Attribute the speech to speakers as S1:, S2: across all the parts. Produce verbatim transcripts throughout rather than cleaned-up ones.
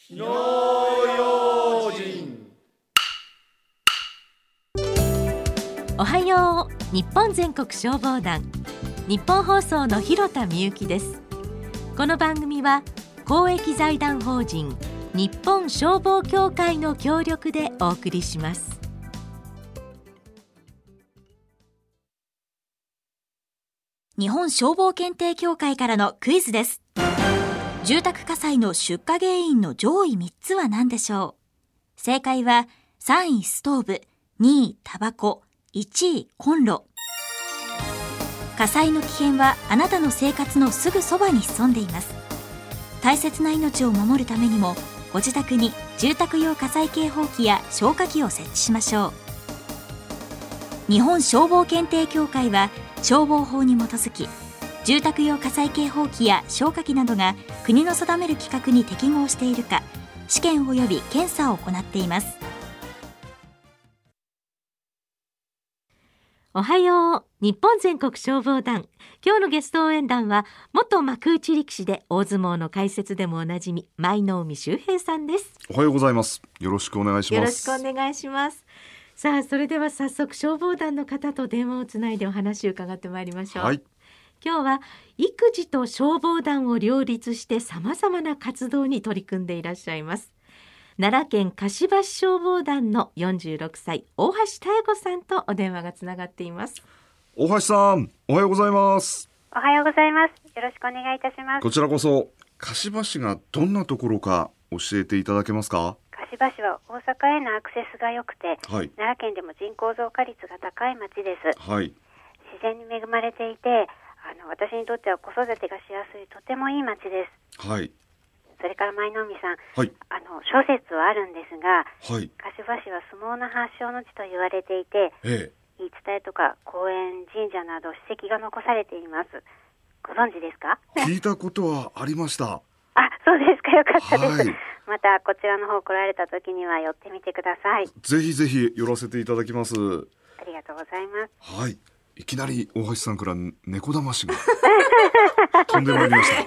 S1: 火の用心。
S2: おはよう日本全国消防団、日本放送の広田美由です。この番組は公益財団法人日本消防協会の協力でお送りします。
S3: 日本消防検定協会からのクイズです。住宅火災の出火原因の上位みっつは何でしょう。正解はさんいストーブ、にいタバコ、いちいコンロ。火災の危険はあなたの生活のすぐそばに潜んでいます。大切な命を守るためにもご自宅に住宅用火災警報器や消火器を設置しましょう。日本消防検定協会は消防法に基づき、住宅用火災警報器や消火器などが国の定める規格に適合しているか、試験及び検査を行っています。
S2: おはよう日本全国消防団。今日のゲスト応援団は元幕内力士で大相撲の解説でもおなじみ、舞の海秀平さんです。
S4: おはようございます。よろしくお願いします。
S2: よろしくお願いします。さあ、それでは早速消防団の方と電話をつないでお話を伺ってまいりましょう。はい、今日は育児と消防団を両立してさまざまな活動に取り組んでいらっしゃいます、奈良県柏市消防団のよんじゅうろくさい大橋妙子さんとお電話がつながっています。
S4: 大橋さん、おはようございます。
S5: おはようございます。よろしくお願いいたします。
S4: こちらこそ。柏市がどんなところか教えていただけますか。
S5: 柏市は大阪へのアクセスが良くて、はい、奈良県でも人口増加率が高い町です、はい、自然に恵まれていて、あの私にとっては子育てがしやすいとてもいい町です、はい、それから舞の海さん、はい、あの諸説はあるんですが、はい、柏市は相撲の発祥の地と言われていて、ええ、言い伝えとか公園、神社など史跡が残されています。ご存知ですか？
S4: 聞いたことはありました。
S5: あ、そうですか、よかったです、
S4: はい、
S5: またこちらの方来られた時には寄ってみてください。
S4: ぜひぜひ寄らせていただきます。
S5: ありがとうございます。
S4: はい、いきなり大橋さんから猫魂が飛んでまいりました、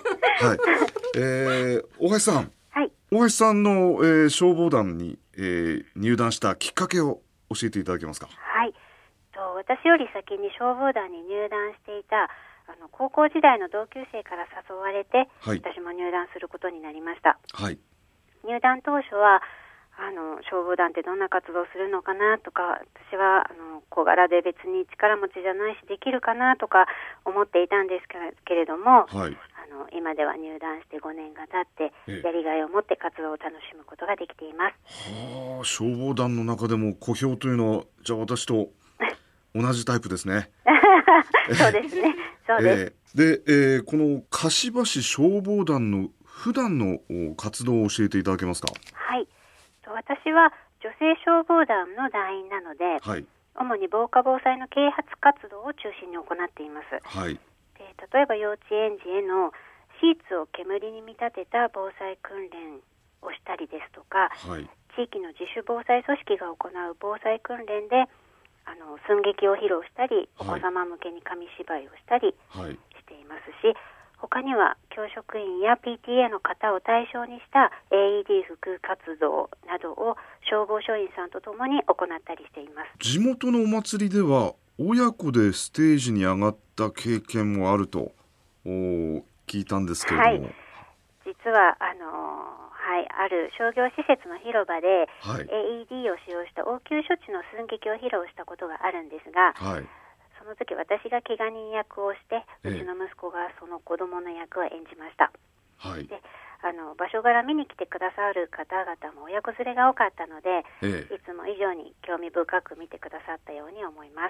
S4: はい、えー、大橋さん、はい、大橋さんの、えー、消防団に、えー、入団したきっかけを教えていただけますか。
S5: はい、と私より先に消防団に入団していたあの高校時代の同級生から誘われて、はい、私も入団することになりました、はい、入団当初はあの消防団ってどんな活動するのかなとか、私はあの小柄で別に力持ちじゃないしできるかなとか思っていたんですけれども、はい、あの今では入団してごねんが経ってやりがいを持って活動を楽しむことができています。
S4: はあ、消防団の中でも小兵というのはじゃあ私と同じタイプですね
S5: そうですね、そうです、
S4: えー、で、えー、この柏市消防団の普段の活動を教えていただけますか。
S5: はい、私は女性消防団の団員なので、はい、主に防火防災の啓発活動を中心に行っています、はい、で例えば幼稚園児へのシーツを煙に見立てた防災訓練をしたりですとか、はい、地域の自主防災組織が行う防災訓練であの寸劇を披露したり、お子様向けに紙芝居をしたりしていますし、はい、他には教職員や ピーティーエー の方を対象にした エーイーディー 普及活動などを消防署員さんとともに行ったりしています。
S4: 地元のお祭りでは親子でステージに上がった経験もあると聞いたんですけれども、はい、
S5: 実はあのーはい、ある商業施設の広場で、はい、エーイーディー を使用した応急処置の寸劇を披露したことがあるんですが、はい、その時私が怪我人役をして、ええ、うちの息子がその子供の役を演じました、はい、であの場所柄見に来てくださる方々も親子連れが多かったので、ええ、いつも以上に興味深く見てくださったように思います。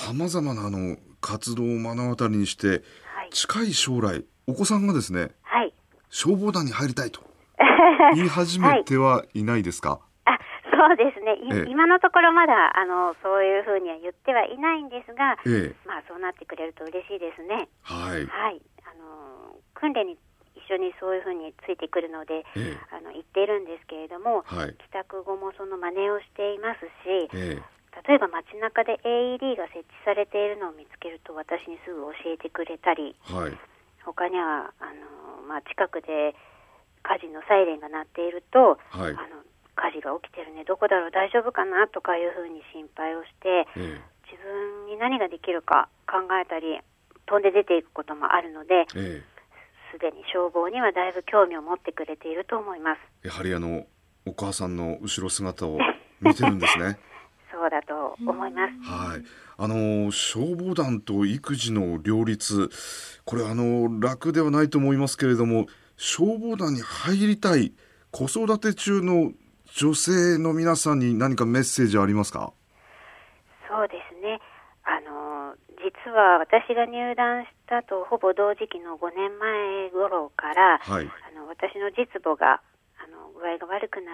S4: さまざまなあの活動を目の当たりにして、はい、近い将来お子さんがですね、はい、消防団に入りたいと言い始めてはいないですか。
S5: はい、あ、そうですね、ええ、今のところまだあのそういうふうには言ってはいないんですが、ええ、まあそうなってくれると嬉しいですね。はい、はい、あの訓練に一緒にそういうふうについてくるので、ええ、あの言っているんですけれども、はい、帰宅後もその真似をしていますし、ええ、例えば街中で エーイーディー が設置されているのを見つけると私にすぐ教えてくれたり、はい、他にはあの、まあ、近くで火事のサイレンが鳴っていると、
S4: はい、
S5: あの火事が起きてるね、どこだろう、大丈夫かなとかいうふうに心配をして、ええ、自分に何ができるか考えたり飛んで出ていくこともあるので、ええ、すでに消防にはだいぶ興味を持ってくれていると思います。
S4: やはりあのお母さんの後ろ姿を見てるんですね。
S5: そうだと思います。
S4: はい、あの消防団と育児の両立、これあの楽ではないと思いますけれども、消防団に入りたい子育て中の女性の皆さんに何かメッセージありますか？
S5: そうですね、あの実は私が入団したとほぼ同時期のごねんまえ頃から、はい、あの私の実母があの具合が悪くなって、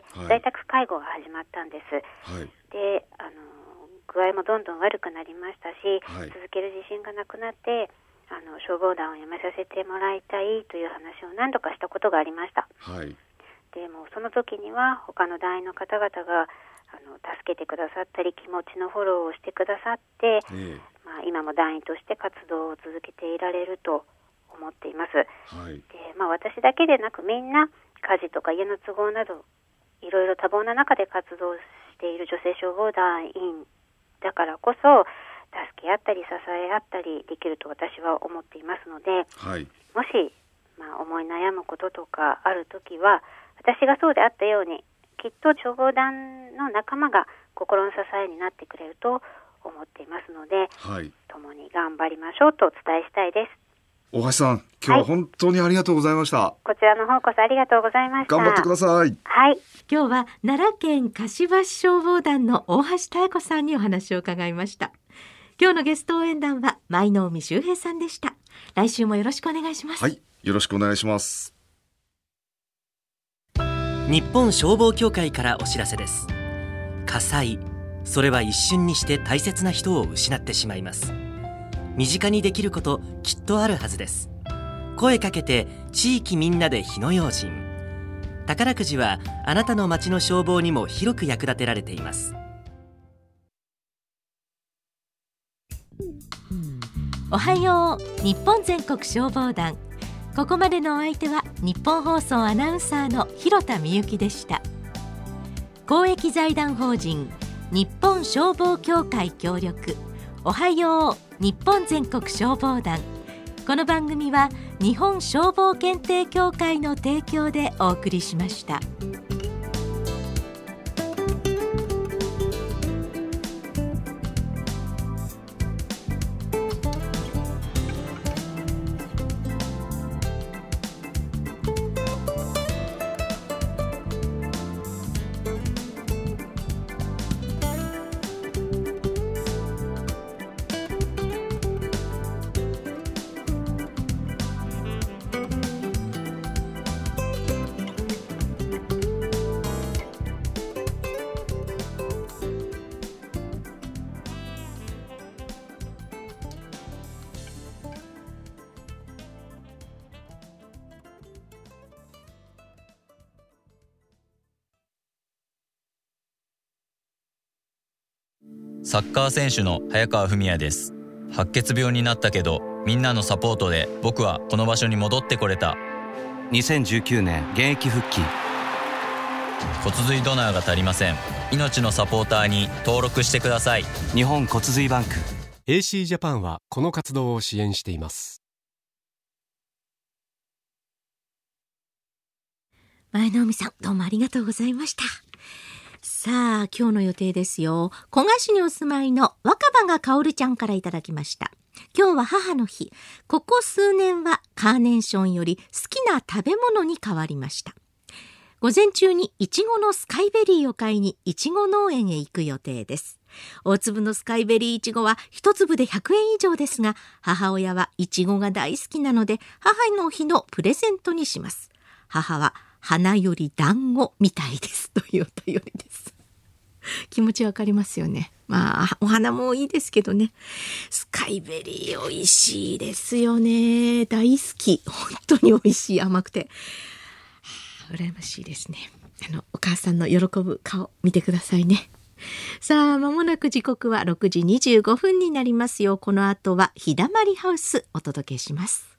S5: はい、在宅介護が始まったんです、はい、であの具合もどんどん悪くなりましたし、はい、続ける自信がなくなってあの消防団を辞めさせてもらいたいという話を何度かしたことがありました、はい、でもその時には他の団員の方々があの助けてくださったり気持ちのフォローをしてくださって、えーまあ、今も団員として活動を続けていられると思っています、はい、でまあ、私だけでなくみんな家事とか家の都合などいろいろ多忙な中で活動している女性消防団員だからこそ助け合ったり支え合ったりできると私は思っていますので、はい、もし、まあ、思い悩むこととかあるときは私がそうであったようにきっと消防団の仲間が心の支えになってくれると思っていますので、はい、共に頑張りましょうとお伝えしたいです。
S4: 大橋さん、今日は本当にありがとうございました、はい、
S5: こちらの方こそありがとうございました。
S4: 頑張ってください。
S5: はい、
S2: 今日は奈良県柏市消防団の大橋妙子さんにお話を伺いました。今日のゲスト応援団は舞の海秀平さんでした。来週もよろしくお願いします。
S4: はい、よろしくお願いします。
S6: 日本消防協会からお知らせです。火災、それは一瞬にして大切な人を失ってしまいます。身近にできることきっとあるはずです。声かけて地域みんなで火の用心。宝くじはあなたの町の消防にも広く役立てられています。
S2: おはよう日本全国消防団。ここまでのお相手は日本放送アナウンサーの広田美由でした。公益財団法人日本消防協会協力、おはよう日本全国消防団。この番組は日本消防検定協会の提供でお送りしました。
S7: サッカー選手の早川文也です。白血病になったけどみんなのサポートで僕はこの場所に戻ってこれた。
S8: にせんじゅうきゅうねん現役復帰。
S7: 骨髄ドナーが足りません。命のサポーターに登録してください。
S8: 日本骨髄バンク
S9: エーシー ジャパンはこの活動を支援しています。
S2: 前野海さん、どうもありがとうございました。さあ、今日の予定ですよ。古河市にお住まいの若葉がかおるちゃんからいただきました。今日は母の日。ここ数年はカーネーションより好きな食べ物に変わりました。午前中にいちごのスカイベリーを買いにいちご農園へ行く予定です。大粒のスカイベリーいちごは一粒でひゃくえん以上ですが、母親はいちごが大好きなので母の日のプレゼントにします。母は花より団子みたいですというお便りです。気持ちわかりますよね。まあお花もいいですけどね、スカイベリー美味しいですよね。大好き、本当に美味しい、甘くて、はあ、羨ましいですね。あのお母さんの喜ぶ顔見てくださいね。さあ、間もなく時刻はろくじにじゅうごふんになりますよ。この後は日だまりハウスお届けします。